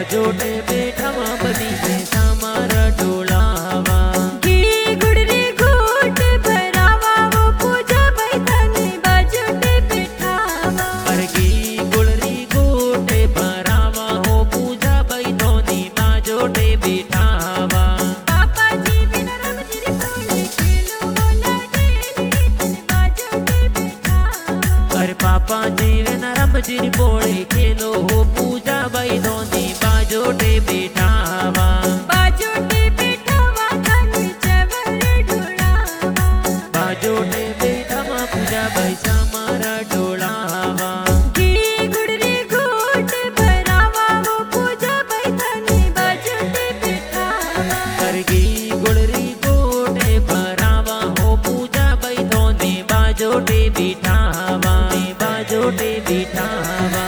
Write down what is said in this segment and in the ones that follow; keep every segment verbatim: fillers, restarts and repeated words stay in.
बाजोटे बेठावा बनी से सामारा डोलावा घी गुड़री घूट भरावा वो पूजा बैठने बाजोटे बैठावा अरे घी गुड़री गोटे भरावा हो पूजा बैठोनी बाजोटे बेठावा पापा जी बिना रम जी बोले खेलो बोला खेली बाजोटे बैठावा अरे पापा जी न रम जी बोले खेलो हो पूजा बैठोनी बाजोटे बेठावा बाजोटे बैठावा खाने चवर ढोलावा बाजोटे बेठावा पूजा बैसा मारा डोलावा घी गुड़री घूट भरावा वो पूजा बैठने बाजोटे बैठावा करगी गुड़री गोटे भरावा हो पूजा बैठोनी बाजोटे बिठावा बाजोटे बिठावा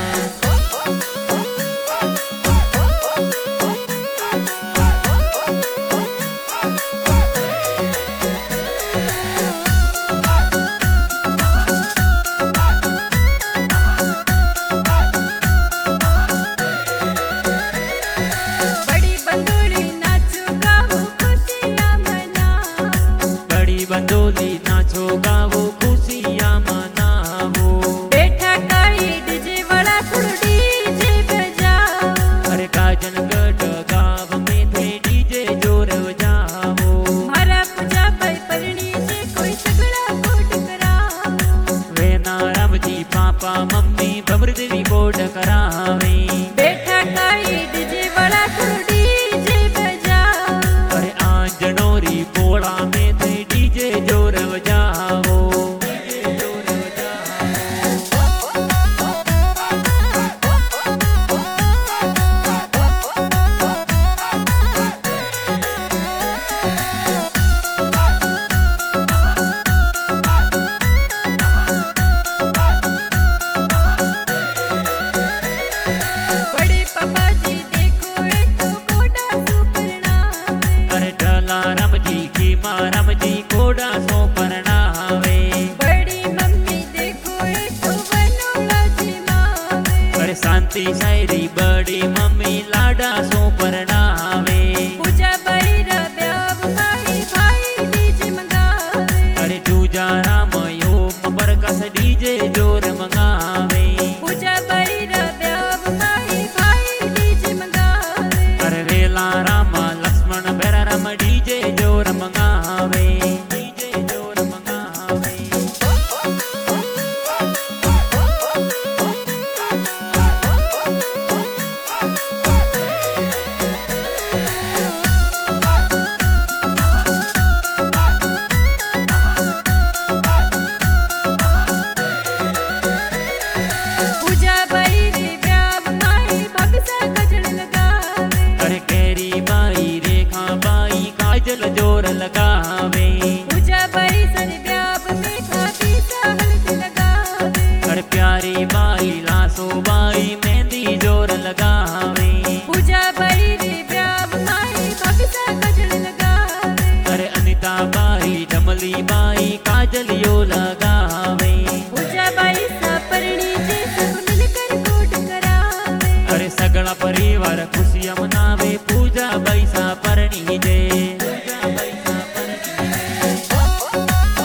बड़ी बंदोली नाचो गाओ खुशियां मनाओ बड़ी बंदोली नाचो गावो खुशियां मनावो बैठा काई डीजे वाला थोड़ा डीजे बजाओ अरे काजन गढ़ गाव में थे डीजे जोर बजावो मारा पूजा पर परणी से कोई सगड़ा कोट कराओ वे नाराम जी पापा मम्मी बबर देवी कोड करावे बैठा काई डीजे वाला थोड़ा डीजे बजाओ अरे आंजनोरी बोला में थे डीजे जोर बजावो डीजे जोर बजावो बड़े पापा जी देखो ये तो कोटा सुपरना अरे डला राम जी की माँ राम जी कोडा सो परनावे बड़ी मम्मी देखो ये तो बनोला जी मावे अरे शांति शायरी बड़ी मम्मी लाडा सो परनावे पूजा बड़ी रब्याब भाई भाई डीजे मंगावे अरे चूजा राम योम बरकस डीजे जोर मंगावे पूजा बड़ी रब्याब भाई भाई डीजे मंगावे अरे वेला राम लक्ष्मण बेरा राम डीजे जोर मंगावे डीजे जोर मंगावे पूजा बड़ी रब्याब भाई भगसा गजल लगावे अरे कैरी बाई रेखा बाई काजल जोर लगावे पूजा बड़ी सरब्याब में खाती हल्दी लगावे अरे प्यारी बाई लासो बाई मेहंदी जोर लगावे पूजा बड़ी रब्याब भाई भगसा गजल लगावे अरे अनिता बाई डमली बाई काजल यो लगावे पूजा बड़ी सापरणी जे सब मिलकर कोट करावे अरे सगळा परिवार खुशियां मनावे पूजा बैसा परणी जे पूजा बैसा परणी जे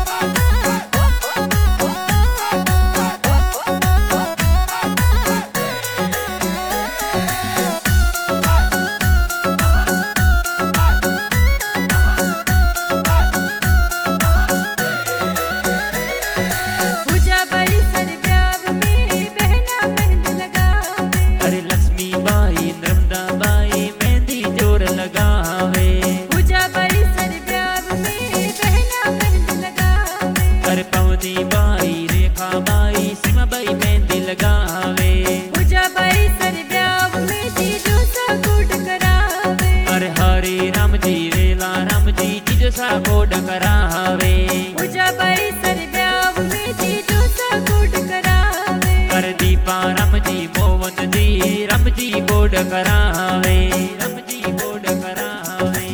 पूजा बड़ी सरब्याब में बहना मेहंदी लगावे अरे लक्ष्मी बाई नर्मदा बाई मेहंदी जोर लगावे पूजा बड़ी सरब्याब में बहना मेहंदी लगावे अरे पवनी बाई रेखा बाई सीमा बाई मेहंदी लगावे पूजा बड़ी सरब्याब में जीजू सा कोट करावे अरे हरे राम जी वेला राम जी जिज सा कोड करावे पूजा बड़ी सरब्याब में जीजू सा कोट करावे अरे दीपा राम जी मोहन जी राम जी कोड करावे राम जी कोड करावे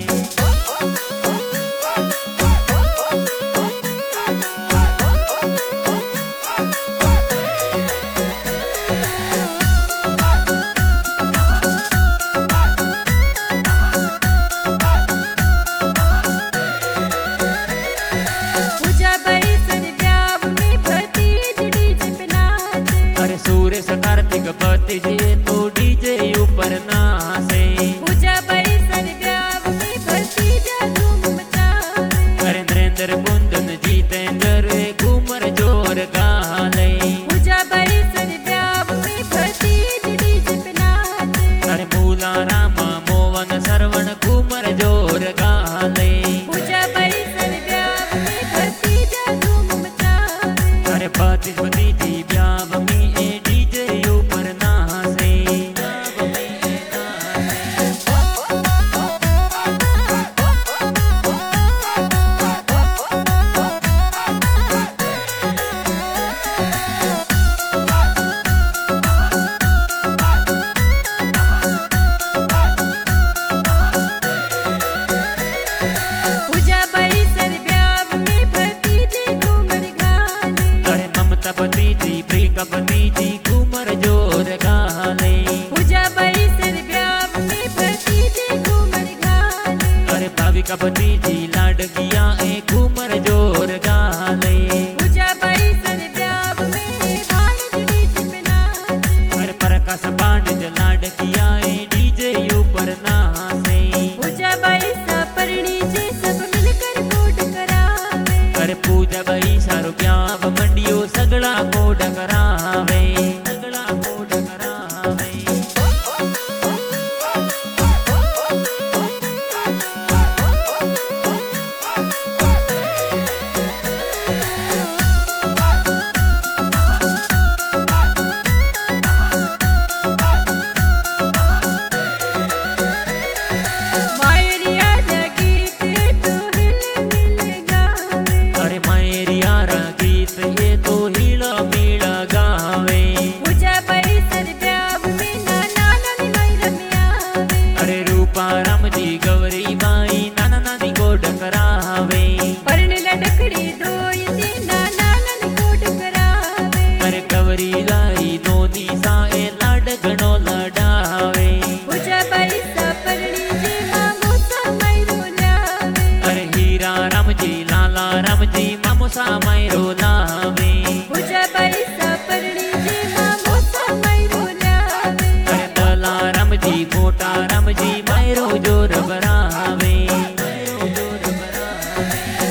डीजे ऊपर नाचे। पूजा बाई सरब्याव में भरती जा धूम मचावे। अरे नरेंद्र कुंदन जितेंद्र घूमर जोर गाले। पूजा बाई सरब्याव में भरती डीजे पे नाचे। अरे मूला रामा मोहन सरवण घूमर जोर गाले। पूजा बाई सरब्याव में भरती जा धूम मचावे। अरे पति पति जी ब्याव में ए डीजे ऊपर नाचे। पूजा बाई सरब्याव में भरती जी घूमर गाले। अरे ममता पति जी प्रियंका पति जी घूमर जोर गाले। पूजा बाई सरब्याव में भरती जी घूमर गाले। अरे भाविका पति जी लाडकिया ए घूमर जोर गाले। पूजा बाई सरब्याव में भाण डीजे पे नाचे। अरे प्रकाश पांड लाडकिया ए डीजे ऊपर नाचे। पूजा बाई सापरणी जी सब मिलकर कोड करावे। अरे पूजा बाई सारो ब्याव मंडियो सगड़ा कोड करावे। सगड़ा कोड करावे। मायरिया गीत तो हिल मिल गावे। अरे मायरिया रा गीत ये तो हिला मिला गावे। पूजा बाई सरब्याव में नाना नानी माई रमियावे। अरे रूपा राम जी गौरी बाई नाना नानी कोड करावे। पर्ण लडकड़ी दोय दी नाना नानी कोड करावे। अरे गौरी लाई दोनी साए लाड घणो लडावे। पूजा बाई सापरणी जी मामो समय रोलावे। अरे हीरा राम जी लाला राम जी मामोसा मायरो लावे। पूजा बाई सापरणी जी मामो समय रोलावे। अरे दला राम जी मोटा राम जी मायरो जोर बरावे। मायरो जोर बरावे।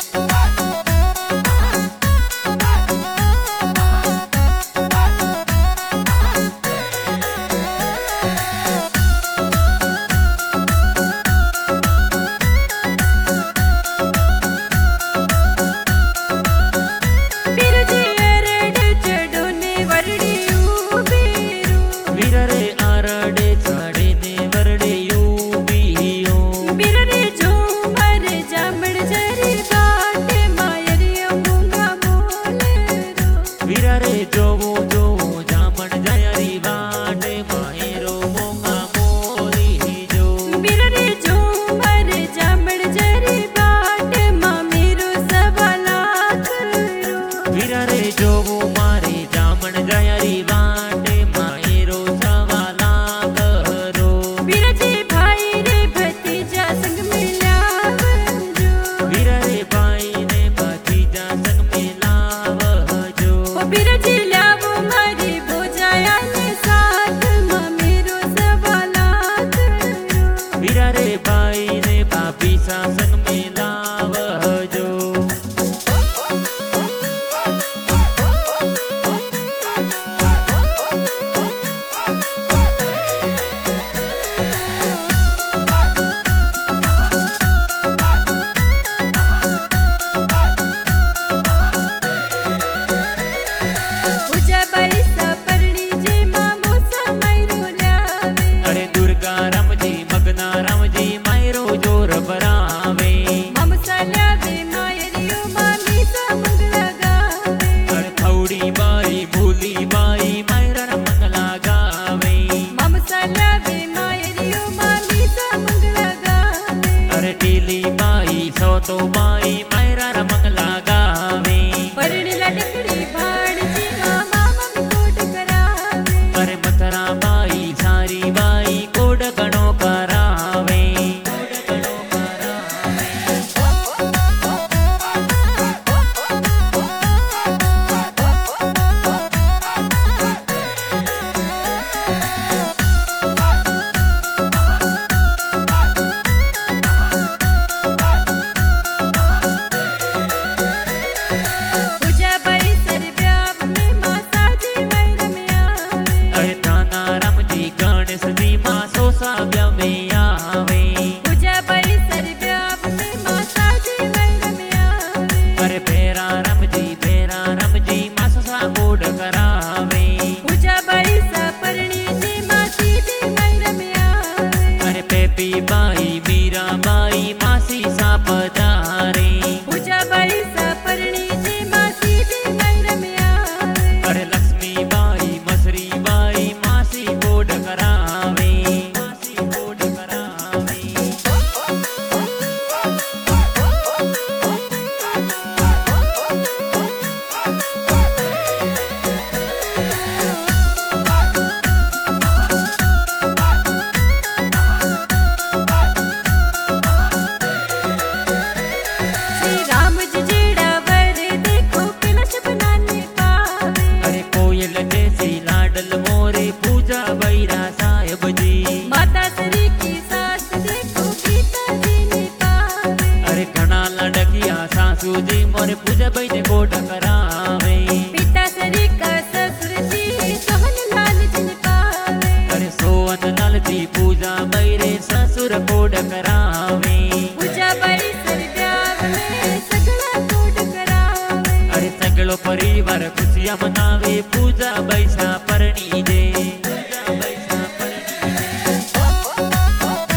बिरजी अरड चढोने वरडी उबेरू। वीर रे आरडे चढे ने वरडे यू बियो। बिररे झूमर जामण जरी बाटे मायरियो मूंगा मोलेरो। वीर रे जोवो जोवो जामण जयरी वाटे मायरो मोंगा मोली जो। बिररे झूमर जामण जरी बाटे मामेरो सवाला करो। वीर रे जोवो मारे जामण जयरी वाटे मायरो सवाला करो। बिरजे भाई रे भतीजा संग मिलावजो। वीर रे भाई ने भतीजा संग मिलावजो। ओ बिरजे लावो मारी भोजाया ने साथ मामेरो सवाला करो। वीर रे भाई ने भाभी सा संग मिलावजो। पूजा बाई सापरणी जी मामो समय रोलावे। अरे दुर्गा राम जी मगना राम जी मायरो जोर बरावे। ममसाला वे मायरियो मामी सा मंगला गावे। अरे थौड़ी बाई भूली बाई मायरा मंगला गावे। ममसाला वे मायरियो मामी सा मंगला गावे। अरे टीली बाई सौतो बाई मायरा मंगला गावे। पर्ण लडकड़ी भाण जी मामा मम्मी कोट करावे। अरे मथरा बाई सारी बाई कोड गणो करावे। कोड गणो करावे। सोवन लाल जी पूजा बैरे ससुर कोड करावे पूजा बाई सरब्याव में सगळा कोड करावे अरे सगळो परिवार खुशियां मनावे पूजा बैसा परणी जे पूजा बैसा परणी जे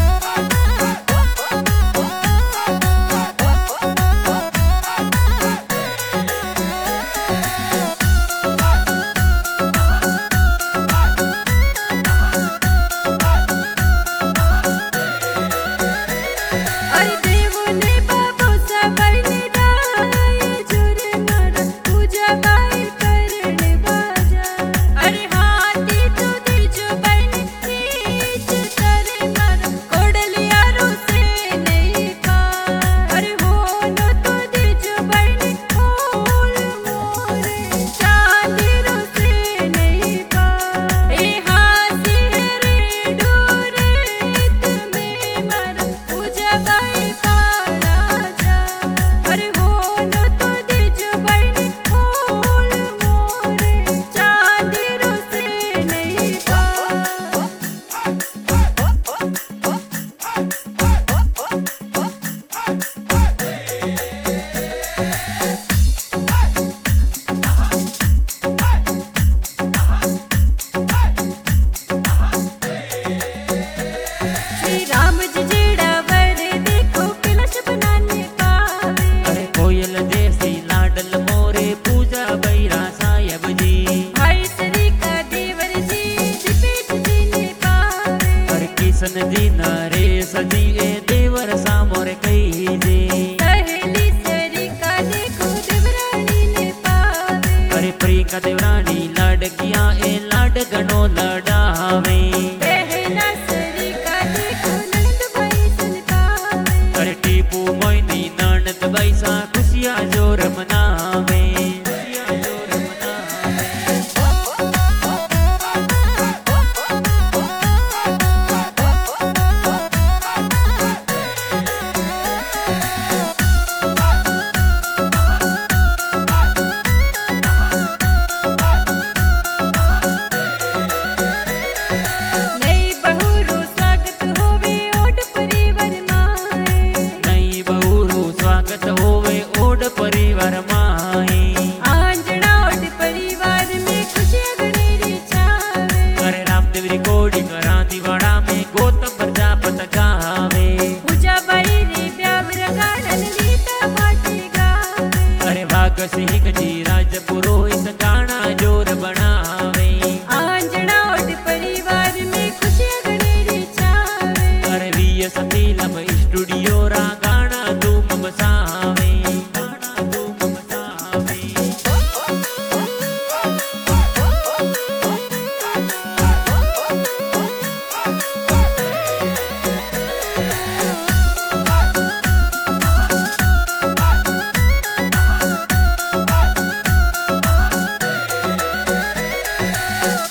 अरे देवने बाबू सबाईने डाय जोरे नर पूजा बाई करणे बाजा अरे हाती तू दीजो बाईने रीच करे मर कोडलिया रोसे नहीं पा अरे हो नो तू दीजो बाईने फूल मोरे चांदी रोसे नहीं पा ए हासी रे डोरे तुम्हें मर पूजा बाई पारा जा अरे हो नो तो दीजो बाईने फूल मोरे चांदी रोसे नहीं पा श्री राम जी जेड़ा बड़े देखो कलश बनाने पावे अरे कोयल जैसी लाडल मोरे पूजा बैरा साहेब जी भाई सरी का देवर जी दिपेट जी ने पावे अरे किशन जी नर